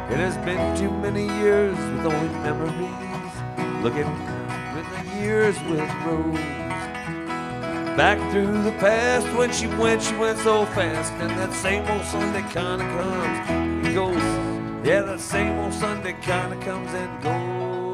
It has been too many years with only memories, looking with the years with Rose. Back through the past when she went so fast. And that same old Sunday kinda comes and goes. Yeah, that same old Sunday kinda comes and goes.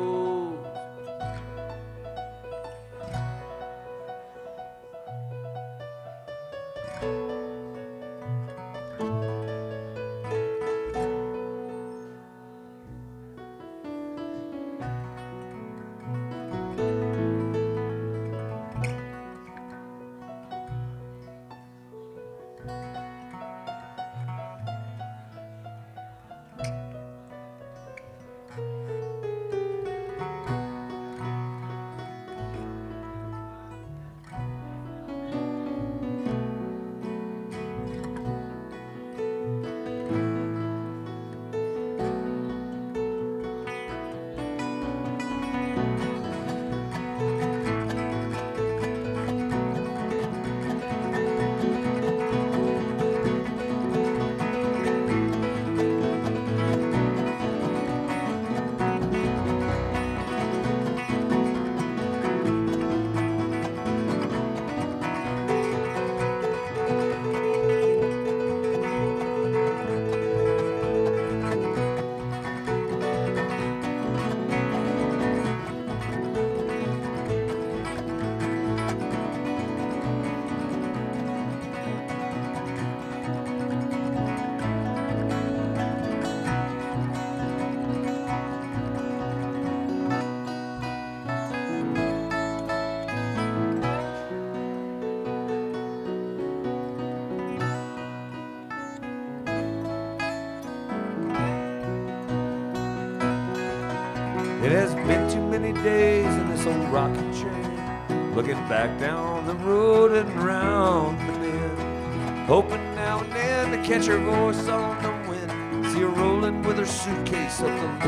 It has been too many days in this old rocking chair, looking back down the road and round the bend, hoping now and then to catch her voice on the wind. See her rolling with her suitcase up the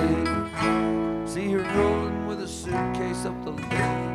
lane. See her rolling with her suitcase up the lane.